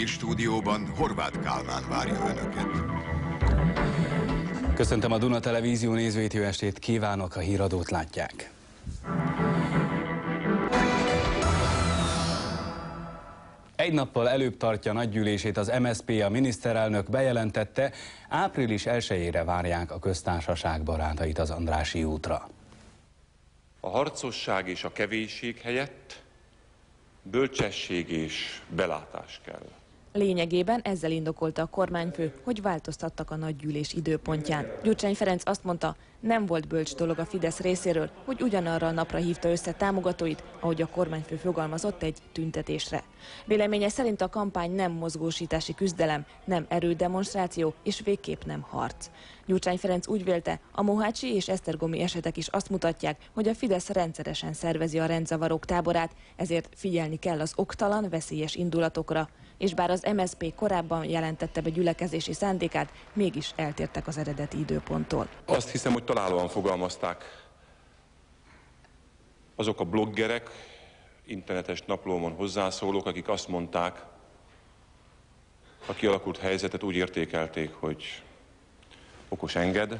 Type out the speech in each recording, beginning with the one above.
hírstúdióban Horváth Kálmán várja Önöket. Köszöntöm a Duna Televízió nézőit, jó estét kívánok, a híradót látják. Egy nappal előbb tartja nagygyűlését az MSZP, a miniszterelnök bejelentette, április 1-ére várják a köztársaság barátait az Andrássy útra. A harcosság és a kevésség helyett bölcsesség és belátás kell. Lényegében ezzel indokolta a kormányfő, hogy változtattak a nagygyűlés időpontján. Gyurcsány Ferenc azt mondta, nem volt bölcs dolog a Fidesz részéről, hogy ugyanarra a napra hívta össze támogatóit, ahogy a kormányfő fogalmazott, egy tüntetésre. Véleménye szerint a kampány nem mozgósítási küzdelem, nem erődemonstráció és végképp nem harc. Gyurcsány Ferenc úgy vélte, a mohácsi és esztergomi esetek is azt mutatják, hogy a Fidesz rendszeresen szervezi a rendzavarok táborát, ezért figyelni kell az oktalan, veszélyes indulatokra. És bár az MSZP korábban jelentette be gyülekezési szándékát, mégis eltértek az eredeti időponttól. Azt hiszem, hogy találóan fogalmazták azok a bloggerek, internetes naplómon hozzászólók, akik azt mondták, a kialakult helyzetet úgy értékelték, hogy okos enged,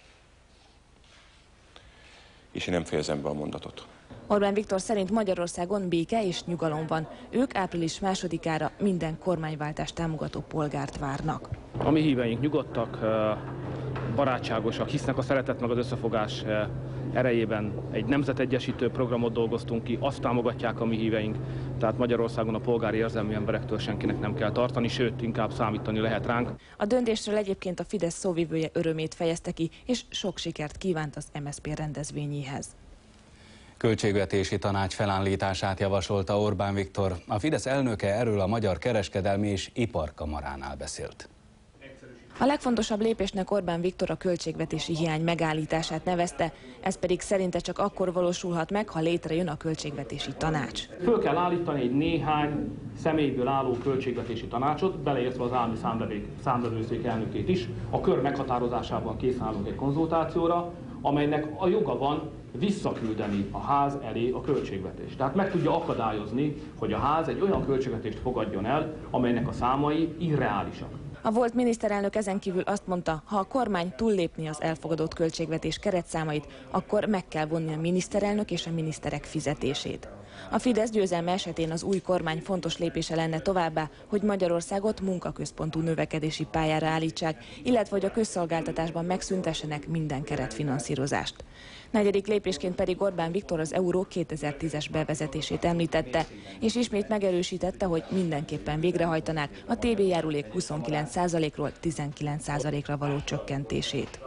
és én nem fejezem be a mondatot. Orbán Viktor szerint Magyarországon béke és nyugalom van. Ők április 2-ára minden kormányváltást támogató polgárt várnak. A mi híveink nyugodtak, barátságosak, hisznek a szeretet meg az összefogás erejében. Egy nemzetegyesítő programot dolgoztunk ki, azt támogatják a mi híveink, tehát Magyarországon a polgári érzelmű emberektől senkinek nem kell tartani, sőt, inkább számítani lehet ránk. A döntésről egyébként a Fidesz szóvivője örömét fejezte ki, és sok sikert kívánt az MSZP rendezvényéhez. Költségvetési tanács felállítását javasolta Orbán Viktor. A Fidesz elnöke erről a Magyar Kereskedelmi és Iparkamaránál beszélt. A legfontosabb lépésnek Orbán Viktor a költségvetési hiány megállítását nevezte, ez pedig szerinte csak akkor valósulhat meg, ha létrejön a költségvetési tanács. Föl kell állítani egy néhány személyből álló költségvetési tanácsot, beleértve az állami számvevőszék elnökét is. A kör meghatározásában készen állunk egy konzultációra, amelynek a joga van visszaküldeni a ház elé a költségvetést. Tehát meg tudja akadályozni, hogy a ház egy olyan költségvetést fogadjon el, amelynek a számai irreálisak. A volt miniszterelnök ezen kívül azt mondta, ha a kormány túllépni az elfogadott költségvetés keretszámait, akkor meg kell vonni a miniszterelnök és a miniszterek fizetését. A Fidesz győzelme esetén az új kormány fontos lépése lenne továbbá, hogy Magyarországot munkaközpontú növekedési pályára állítsák, illetve hogy a közszolgáltatásban megszüntessenek minden keretfinanszírozást. Negyedik lépésként pedig Orbán Viktor az euró 2010-es bevezetését említette, és ismét megerősítette, hogy mindenképpen végrehajtanák a TB járulék 29%-ról 19%-ra való csökkentését.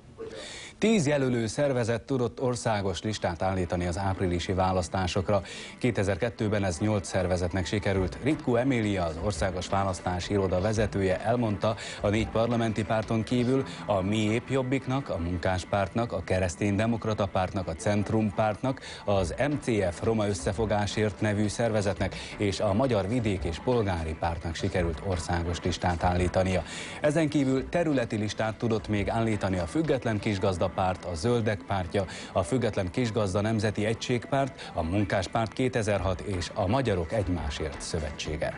10 jelölő szervezet tudott országos listát állítani az áprilisi választásokra. 2002-ben ez 8 szervezetnek sikerült. Ritkó Emília, az Országos Választási Iroda vezetője elmondta, a 4 parlamenti párton kívül a Mi Épp Jobbiknak, a Munkáspártnak, a Kereszténydemokrata Pártnak, a Centrum Pártnak, az MCF Roma Összefogásért nevű szervezetnek és a Magyar Vidék és Polgári Pártnak sikerült országos listát állítania. Ezen kívül területi listát tudott még állítani a Független Kisgazda Párt, a Zöldek Pártja, a Független Kisgazda Nemzeti Egységpárt, a Munkáspárt 2006 és a Magyarok Egymásért Szövetsége.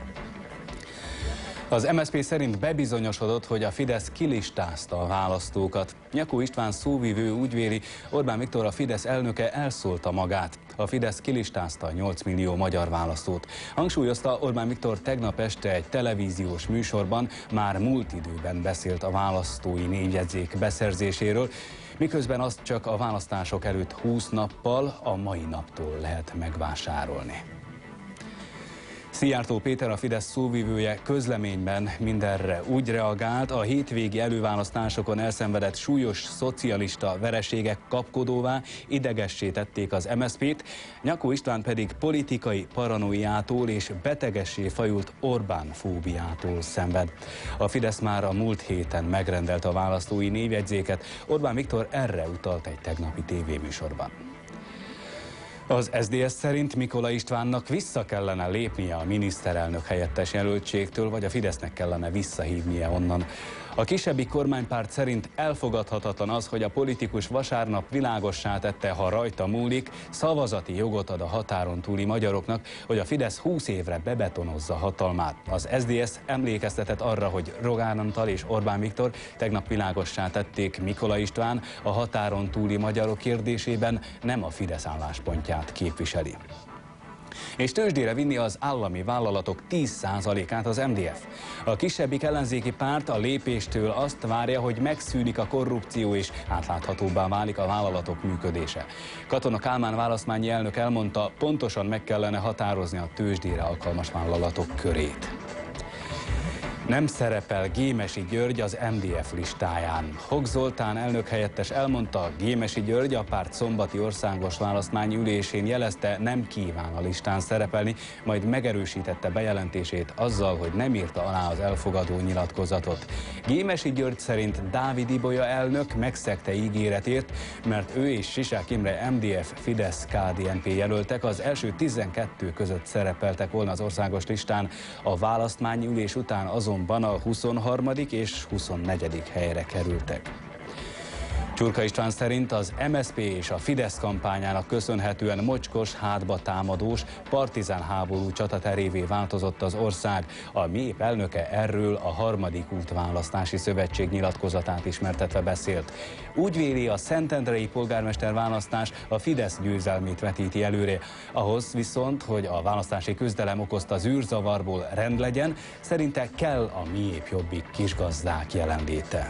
Az MSZP szerint bebizonyosodott, hogy a Fidesz kilistázta a választókat. Nyakó István szóvivő úgy véli, Orbán Viktor, a Fidesz elnöke elszólta magát. A Fidesz kilistázta 8 millió magyar választót. Hangsúlyozta, Orbán Viktor tegnap este egy televíziós műsorban már múlt időben beszélt a választói névjegyzék beszerzéséről, miközben azt csak a választások előtt 20 nappal, a mai naptól lehet megvásárolni. Szijjártó Péter, a Fidesz szóvivője közleményben mindenre úgy reagált, a hétvégi előválasztásokon elszenvedett súlyos szocialista vereségek kapkodóvá, idegessé tették az MSZP-t, Nyakó István pedig politikai paranoiától és betegessé fajult Orbán-fóbiától szenved. A Fidesz már a múlt héten megrendelte a választói névjegyzéket, Orbán Viktor erre utalt egy tegnapi tévéműsorban. Az SZDSZ szerint Mikola Istvánnak vissza kellene lépnie a miniszterelnök helyettes jelöltségtől, vagy a Fidesznek kellene visszahívnia onnan. A kisebbik kormánypárt szerint elfogadhatatlan az, hogy a politikus vasárnap világossá tette, ha rajta múlik, szavazati jogot ad a határon túli magyaroknak, hogy a Fidesz 20 évre bebetonozza hatalmát. Az SZDSZ emlékeztetett arra, hogy Rogán Antal és Orbán Viktor tegnap világossá tették, Mikola István a határon túli magyarok kérdésében nem a Fidesz álláspontját képviseli. És tőzsdére vinni az állami vállalatok 10%-át az MDF. A kisebbik ellenzéki párt a lépéstől azt várja, hogy megszűnik a korrupció és átláthatóbbá válik a vállalatok működése. Katona Kálmán választmányi elnök elmondta, pontosan meg kellene határozni a tőzsdére alkalmas vállalatok körét. Nem szerepel Gémesi György az MDF listáján. Hok Zoltán elnökhelyettes elmondta, Gémesi György a párt szombati országos választmányi ülésén jelezte, nem kíván a listán szerepelni, majd megerősítette bejelentését azzal, hogy nem írta alá az elfogadó nyilatkozatot. Gémesi György szerint Dávid Ibolya elnök megszegte ígéretét, mert ő és Sisák Imre MDF Fidesz KDNP jelöltek az első 12 között szerepeltek volna az országos listán, a választmányi ülés után azonban a 23. és 24. helyre kerültek. Csurka István szerint az MSZP és a Fidesz kampányának köszönhetően mocskos, hátba támadós, partizán háború csataterévé változott az ország. A MÉP elnöke erről a harmadik útválasztási szövetség nyilatkozatát ismertetve beszélt. Úgy véli, a szentendrei polgármester választás a Fidesz győzelmét vetíti előre. Ahhoz viszont, hogy a választási küzdelem okozta zűrzavarból rend legyen, szerinte kell a MÉP Jobbik kisgazdák jelenléte.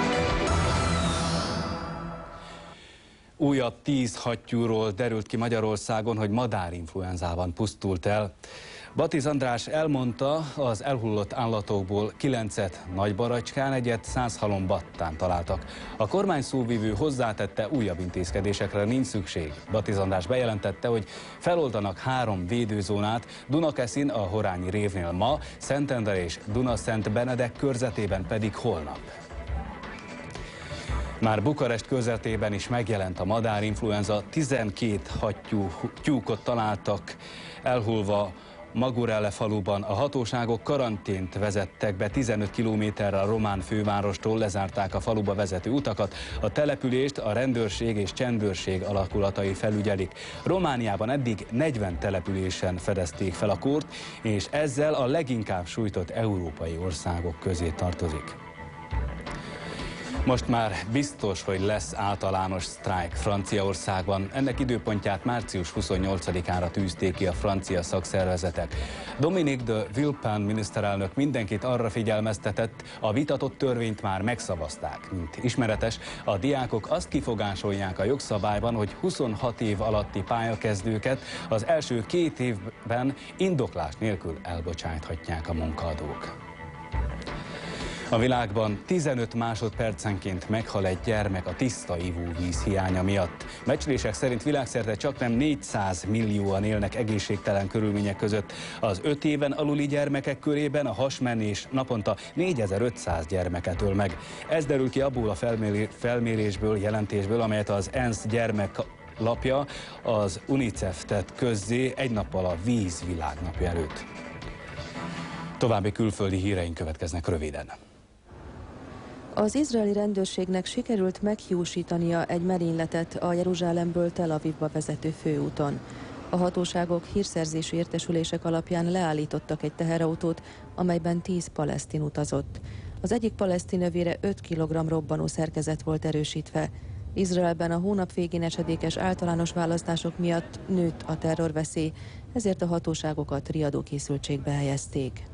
Újabb 10 hattyúról derült ki Magyarországon, hogy madárinfluenzában pusztult el. Batiz András elmondta, az elhullott állatokból 9-et Nagybaracskán, egyet Százhalombattán találtak. A kormány szóvivő hozzátette, újabb intézkedésekre nincs szükség. Batiz András bejelentette, hogy feloldanak 3 védőzónát, Dunakeszin a Horányi révnél ma, Szentendre és Dunaszent Benedek körzetében pedig holnap. Már Bukarest körzetében is megjelent a madárinfluenza, 12 hattyúkot találtak elhullva Magurelle faluban. A hatóságok karantént vezettek be 15 kilométerre a román fővárostól, lezárták a faluba vezető utakat. A települést a rendőrség és csendőrség alakulatai felügyelik. Romániában eddig 40 településen fedezték fel a kórt, és ezzel a leginkább sújtott európai országok közé tartozik. Most már biztos, hogy lesz általános sztrájk Franciaországban. Ennek időpontját március 28-ára tűzték ki a francia szakszervezetek. Dominique de Villepin miniszterelnök mindenkit arra figyelmeztetett, a vitatott törvényt már megszavazták. Mint ismeretes, a diákok azt kifogásolják a jogszabályban, hogy 26 év alatti pályakezdőket az első 2 évben indoklás nélkül elbocsáthatják a munkaadók. A világban 15 másodpercenként meghal egy gyermek a tiszta ivóvíz hiánya miatt. Becslések szerint világszerte csaknem 400 millióan élnek egészségtelen körülmények között. Az 5 éven aluli gyermekek körében a hasmenés naponta 4500 gyermeket öl meg. Ez derül ki abból a felmérésből, jelentésből, amelyet az ENSZ gyermeklapja, az UNICEF tett közzé egy nappal a víz világnapja előtt. További külföldi híreink következnek röviden. Az izraeli rendőrségnek sikerült meghiúsítania egy merényletet a Jeruzsálemből Tel Avivba vezető főúton. A hatóságok hírszerzési értesülések alapján leállítottak egy teherautót, amelyben 10 palesztin utazott. Az egyik palesztin övére 5 kg robbanó szerkezet volt erősítve. Izraelben a hónap végén esedékes általános választások miatt nőtt a terrorveszély, ezért a hatóságokat riadókészültségbe helyezték.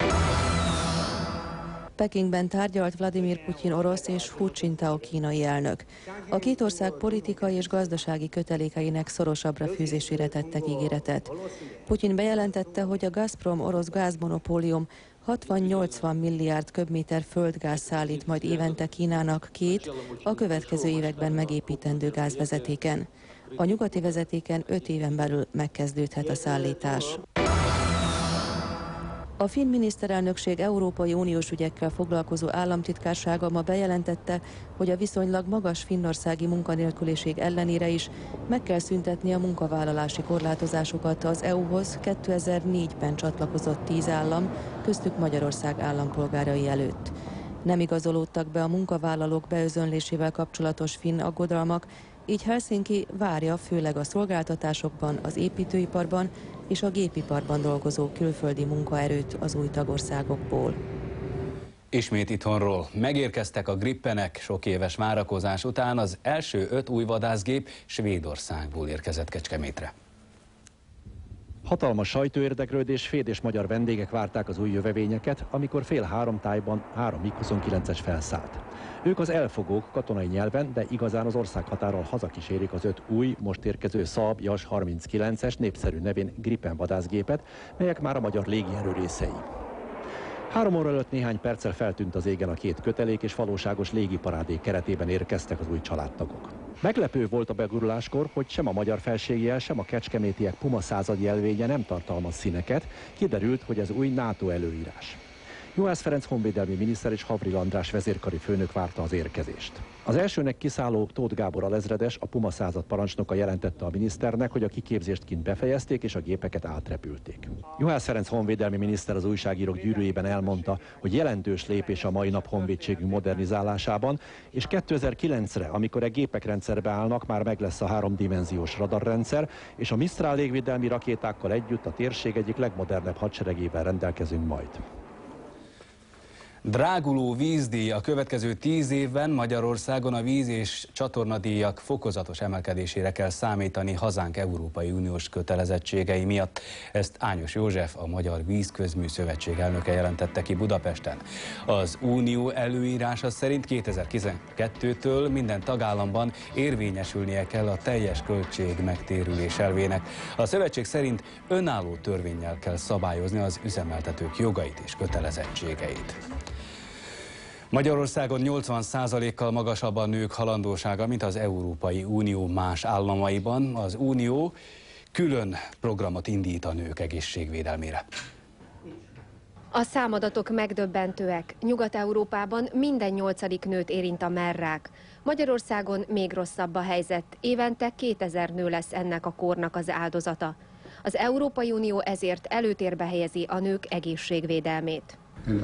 Pekingben tárgyalt Vladimir Putyin orosz és Hu Jintao kínai elnök. A két ország politikai és gazdasági kötelékeinek szorosabbra fűzésére tettek ígéretet. Putyin bejelentette, hogy a Gazprom orosz gázmonopólium 60-80 milliárd köbméter földgáz szállít majd évente Kínának 2 a következő években megépítendő gázvezetéken. A nyugati vezetéken 5 éven belül megkezdődhet a szállítás. A finn miniszterelnökség Európai Uniós ügyekkel foglalkozó államtitkársága ma bejelentette, hogy a viszonylag magas finnországi munkanélküliség ellenére is meg kell szüntetni a munkavállalási korlátozásokat az EU-hoz 2004-ben csatlakozott 10 állam, köztük Magyarország állampolgárai előtt. Nem igazolódtak be a munkavállalók beözönlésével kapcsolatos finn aggodalmak, így Helsinki várja főleg a szolgáltatásokban, az építőiparban és a gépiparban dolgozó külföldi munkaerőt az új tagországokból. Ismét itthonról. Megérkeztek a Grippenek, sok éves várakozás után az első 5 új vadászgép Svédországból érkezett Kecskemétre. Hatalmas sajtóérdeklődés, svéd és magyar vendégek várták az új jövevényeket, amikor fél 3 tájban 3 MiG-29-es felszállt. Ők az elfogók katonai nyelven, de igazán az országhatáron hazakísérik az 5 új, most érkező Saab JAS 39-es népszerű nevén Gripen vadászgépet, melyek már a magyar légierő részei. 3 óra előtt néhány perccel feltűnt az égen a 2 kötelék, és valóságos légiparádé keretében érkeztek az új családtagok. Meglepő volt a beguruláskor, hogy sem a magyar felségjel, sem a kecskemétiek Puma század jelvénye nem tartalmaz színeket, kiderült, hogy ez új NATO előírás. Juhász Ferenc honvédelmi miniszter és Havril András vezérkari főnök várta az érkezést. Az elsőnek kiszálló Tóth Gábor alezredes, a Puma század parancsnoka jelentette a miniszternek, hogy a kiképzést kint befejezték és a gépeket átrepülték. Juhász Ferenc honvédelmi miniszter az újságírók gyűrűjében elmondta, hogy jelentős lépés a mai nap honvédségünk modernizálásában, és 2009-re, amikor a gépek rendszerbe állnak, már meg lesz a 3-dimenziós radarrendszer, és a Mistral légvédelmi rakétákkal együtt a térség egyik legmodernebb hadseregével rendelkezünk majd. Dráguló vízdíj. A következő 10 évben Magyarországon a víz- és csatornadíjak fokozatos emelkedésére kell számítani hazánk Európai Uniós kötelezettségei miatt. Ezt Ányos József, a Magyar Vízközmű Szövetség elnöke jelentette ki Budapesten. Az unió előírása szerint 2012-től minden tagállamban érvényesülnie kell a teljes költség megtérülés elvének. A szövetség szerint önálló törvénnyel kell szabályozni az üzemeltetők jogait és kötelezettségeit. Magyarországon 80%-kal magasabb a nők halandósága, mint az Európai Unió más államaiban. Az Unió külön programot indít a nők egészségvédelmére. A számadatok megdöbbentőek. Nyugat-Európában minden 8. nőt érint a merrák. Magyarországon még rosszabb a helyzet. Évente 2000 nő lesz ennek a kórnak az áldozata. Az Európai Unió ezért előtérbe helyezi a nők egészségvédelmét.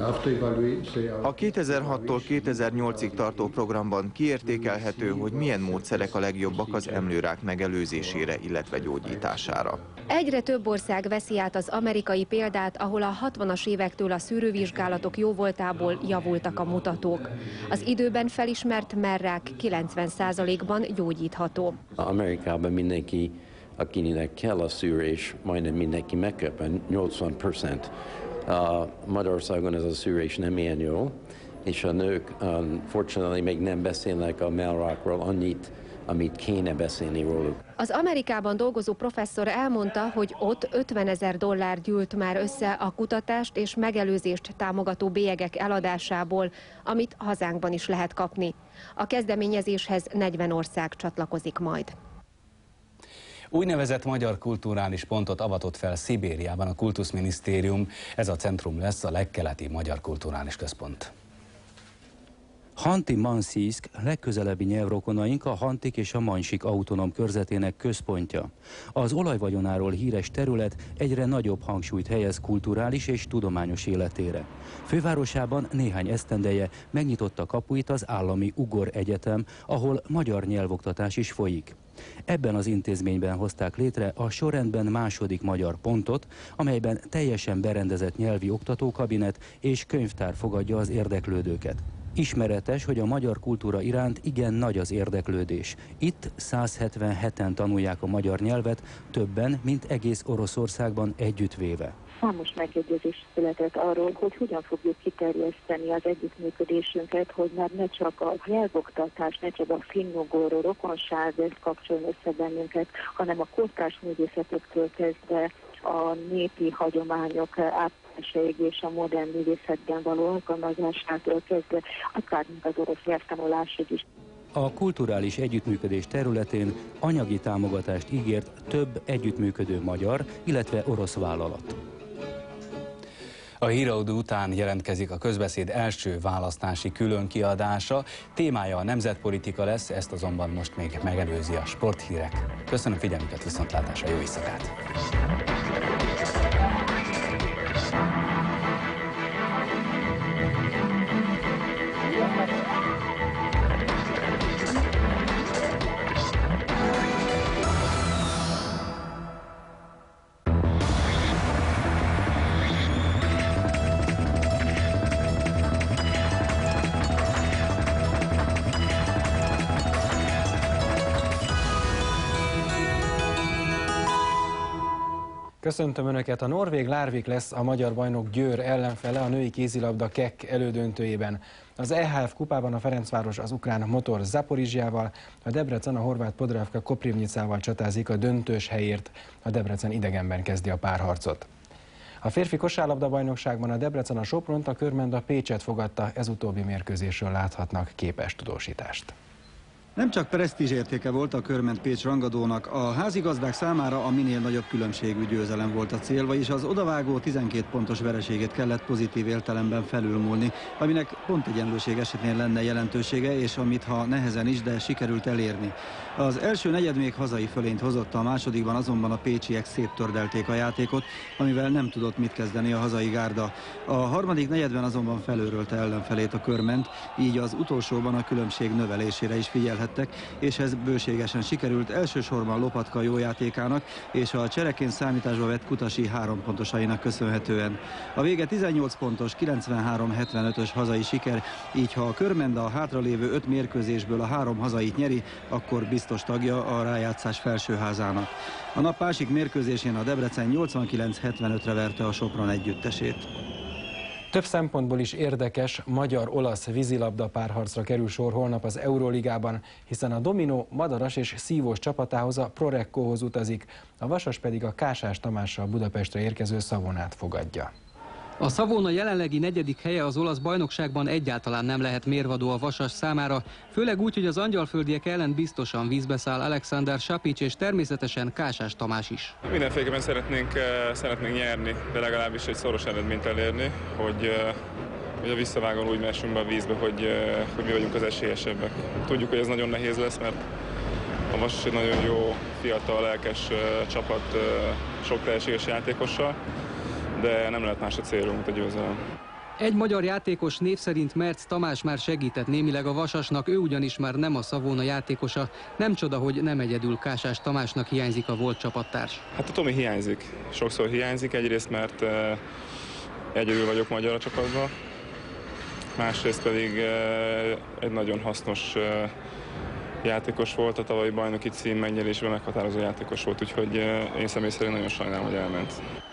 A 2006-tól 2008-ig tartó programban kiértékelhető, hogy milyen módszerek a legjobbak az emlőrák megelőzésére, illetve gyógyítására. Egyre több ország veszi át az amerikai példát, ahol a 60-as évektől a szűrővizsgálatok jóvoltából javultak a mutatók. Az időben felismert merrák 90%-ban gyógyítható. Amerikában mindenki, akinek kell a szűrés, majdnem mindenki megkap, 80%. Magyarországon ez a szűrés nem ilyen jó, és a nők fortunately még nem beszélnek a mellrákról annyit, amit kéne beszélni róluk. Az Amerikában dolgozó professzor elmondta, hogy ott $50 000 gyűlt már össze a kutatást és megelőzést támogató bélyegek eladásából, amit hazánkban is lehet kapni. A kezdeményezéshez 40 ország csatlakozik majd. Úgynevezett magyar kulturális pontot avatott fel Szibériában a Kultuszminisztérium. Ez a centrum lesz a legkeleti magyar kulturális központ. Hanti-Mansijsk legközelebbi nyelvrokonaink a Hantik és a Mansik autonóm körzetének központja. Az olajvagyonáról híres terület egyre nagyobb hangsúlyt helyez kulturális és tudományos életére. Fővárosában néhány esztendeje megnyitotta kapuit az Állami Ugor Egyetem, ahol magyar nyelvoktatás is folyik. Ebben az intézményben hozták létre a sorrendben második magyar pontot, amelyben teljesen berendezett nyelvi oktatókabinet és könyvtár fogadja az érdeklődőket. Ismeretes, hogy a magyar kultúra iránt igen nagy az érdeklődés. Itt 177-en tanulják a magyar nyelvet, többen, mint egész Oroszországban együttvéve. Számos megegyezés született arról, hogy hogyan fogjuk kiterjeszteni az együttműködésünket, hogy már ne csak a nyelvoktatás, ne csak a finnugoró rokonság kapcsoljon össze bennünket, hanem a kortárs művészetektől kezdve a népi hagyományok átmeséig és a modern művészetben való alkalmazásától kezdve, akár mint az orosz nyelvtanulásig is. A kulturális együttműködés területén anyagi támogatást ígért több együttműködő magyar, illetve orosz vállalat. A híradó után jelentkezik a Közbeszéd első választási különkiadása. Témája a nemzetpolitika lesz, ezt azonban most még megelőzi a sporthírek. Köszönöm figyelmüket, viszontlátásra, jó éjszakát! Köszöntöm Önöket! A norvég Larvik lesz a magyar bajnok Győr ellenfele a női kézilabda KEK elődöntőjében. Az EHF kupában a Ferencváros az ukrán Motor Zaporizsjával, a Debrecen a horvát Podravka Koprivnicával csatázik a döntős helyért. A Debrecen idegenben kezdi a párharcot. A férfi kosárlabda-bajnokságban a Debrecen a Sopront, a Körmend a Pécset fogadta, ez utóbbi mérkőzésről láthatnak képes tudósítást. Nem csak presztízsértéke volt a Körmend-Pécs rangadónak, a házigazdák számára a minél nagyobb különbségű győzelem volt a cél, vagyis az odavágó 12 pontos vereségét kellett pozitív értelemben felülmúlni, aminek pontegyenlőség esetén lenne jelentősége, és amit ha nehezen is, de sikerült elérni. Az első negyed még hazai fölényt hozott, a másodikban azonban a pécsiek széttördelték a játékot, amivel nem tudott mit kezdeni a hazai gárda. A harmadik negyedben azonban felőrölte ellenfelét a Körmend, így az utolsóban a különbség növelésére is figyelhettek, és ez bőségesen sikerült, elsősorban Lopatka jó játékának és a csereként számításba vett Kutasi 3 pontosainak köszönhetően. A vége 18 pontos, 93-75-ös hazai siker, így ha a Körmend a hátralévő 5 mérkőzésből a 3 hazait nyeri, akkor biztos tagja a rájátszás felsőházának. A nap másik mérkőzésén a Debrecen 89-75-re verte a Sopron együttesét. Több szempontból is érdekes magyar-olasz vízilabda párharcra kerül sor holnap az Euróligában, hiszen a Dominó madaras és szívós csapatához, a Prorekkóhoz utazik, a Vasas pedig a Kásás Tamással Budapestre érkező Savonát fogadja. A Savona jelenlegi 4. helye az olasz bajnokságban egyáltalán nem lehet mérvadó a Vasas számára, főleg úgy, hogy az angyalföldiek ellen biztosan vízbe száll Alexander Sapic és természetesen Kásás Tamás is. Mindenféleképpen szeretnénk nyerni, de legalábbis egy szoros eredményt elérni, hogy a visszavágón úgy messünk be a vízbe, hogy mi vagyunk az esélyesebbek. Tudjuk, hogy ez nagyon nehéz lesz, mert a Vasas egy nagyon jó, fiatal, lelkes csapat, sok tehetséges játékossal, de nem lehet más a célunk, mint a győzelem. Egy magyar játékos név szerint Merc Tamás már segített némileg a Vasasnak, ő ugyanis már nem a Savona játékosa. Nem csoda, hogy nem egyedül Kásás Tamásnak hiányzik a volt csapattárs. Hát a Tomi hiányzik. Sokszor hiányzik, egyrészt mert egyedül vagyok magyar a csapatban, másrészt pedig egy nagyon hasznos játékos volt, a tavalyi bajnoki cím megnyerésben meghatározó játékos volt, úgyhogy én személy szerint nagyon sajnálom, hogy elment.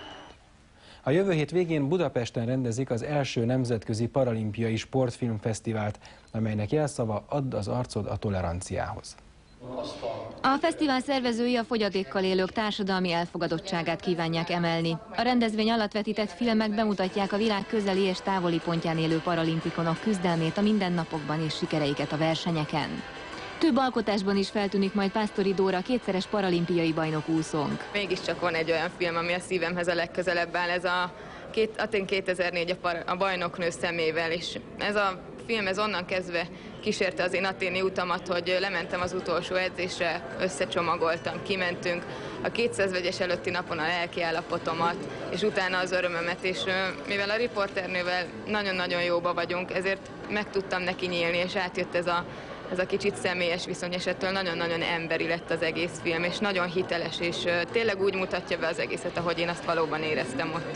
A jövő hét végén Budapesten rendezik az első nemzetközi paralimpiai sportfilmfesztivált, amelynek jelszava add az arcod a toleranciához. A fesztivál szervezői a fogyatékkal élők társadalmi elfogadottságát kívánják emelni. A rendezvény alatt vetített filmek bemutatják a világ közeli és távoli pontján élő paralimpikonok küzdelmét a mindennapokban és sikereiket a versenyeken. Több alkotásban is feltűnik majd Pásztori Dóra, 2-szeres paralimpiai bajnok úszónk. Mégiscsak van egy olyan film, ami a szívemhez a legközelebb áll, ez a Atén 2004 a bajnoknő szemével, és ez a film onnan kezdve kísérte az én aténi utamat, hogy lementem az utolsó edzésre, összecsomagoltam, kimentünk a 200 vegyes előtti napon a lelkiállapotomat, és utána az örömömet, és mivel a riporternővel nagyon-nagyon jóba vagyunk, ezért meg tudtam neki nyílni, és átjött ez a kicsit személyes viszony, és ettől nagyon-nagyon emberi lett az egész film, és nagyon hiteles, és tényleg úgy mutatja be az egészet, ahogy én azt valóban éreztem ott.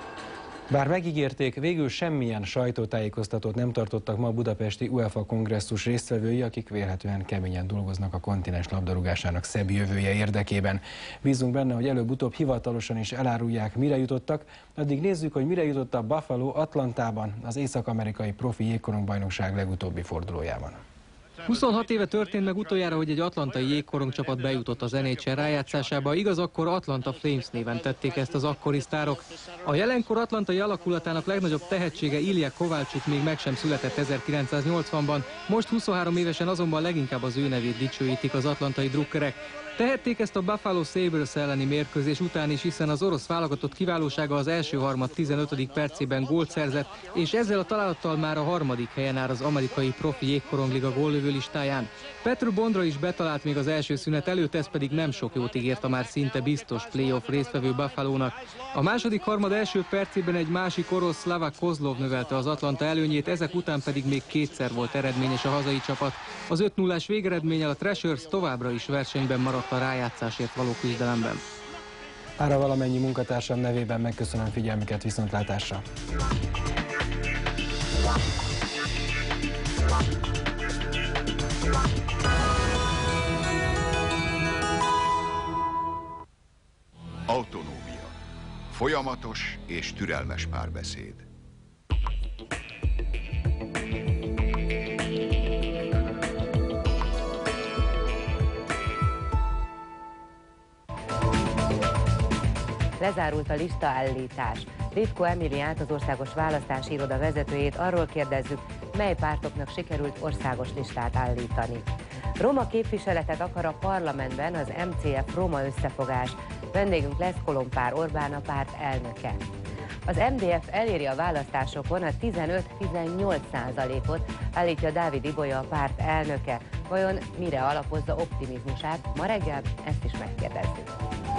Bár megígérték, végül semmilyen sajtótájékoztatót nem tartottak ma a budapesti UEFA kongresszus résztvevői, akik vélhetően keményen dolgoznak a kontinens labdarúgásának szebb jövője érdekében. Bízunk benne, hogy előbb-utóbb hivatalosan is elárulják, mire jutottak. Addig nézzük, hogy mire jutott a Buffalo Atlantában, az észak-amerikai profi jégkorongbajnokság legutóbbi fordulójában. 26 éve történt meg utoljára, hogy egy atlantai jégkorongcsapat bejutott az NHL rájátszásába, igaz, akkor Atlanta Flames néven tették ezt az akkori sztárok. A jelenkor atlantai alakulatának legnagyobb tehetsége Ilya Kovalcsuk még meg sem született 1980-ban, most 23 évesen azonban leginkább az ő nevét dicsőítik az atlantai drukkerek. Tehették ezt a Buffalo Sabres elleni mérkőzés után is, hiszen az orosz válogatott kiválósága az első harmad 15. percében gólt szerzett, és ezzel a találattal már a 3. helyen áll az amerikai profi jégkorongliga góllövő listáján. Petr Bondra is betalált még az első szünet előtt, ez pedig nem sok jót ígért a már szinte biztos playoff résztvevő Buffalónak. A második harmad első percében egy másik orosz, Slava Kozlov növelte az Atlanta előnyét, ezek után pedig még kétszer volt eredményes a hazai csapat. Az 5-0-ás végeredménnyel a Thrashers továbbra is versenyben maradt a rájátszásért való küzdelemben. Mára valamennyi munkatársam nevében megköszönöm figyelmüket, viszontlátásra! Autonómia. Folyamatos és türelmes párbeszéd. Lezárult a listaállítás. Ritkó Emiliát, az Országos Választási Iroda vezetőjét arról kérdezzük, mely pártoknak sikerült országos listát állítani. Roma képviseletet akar a parlamentben az MCF Roma Összefogás. Vendégünk lesz Kolompár Orbán, a párt elnöke. Az MDF eléri a választásokon a 15-18%-ot, állítja Dávid Ibolya, a párt elnöke. Vajon mire alapozza optimizmusát? Ma reggel ezt is megkérdezzük.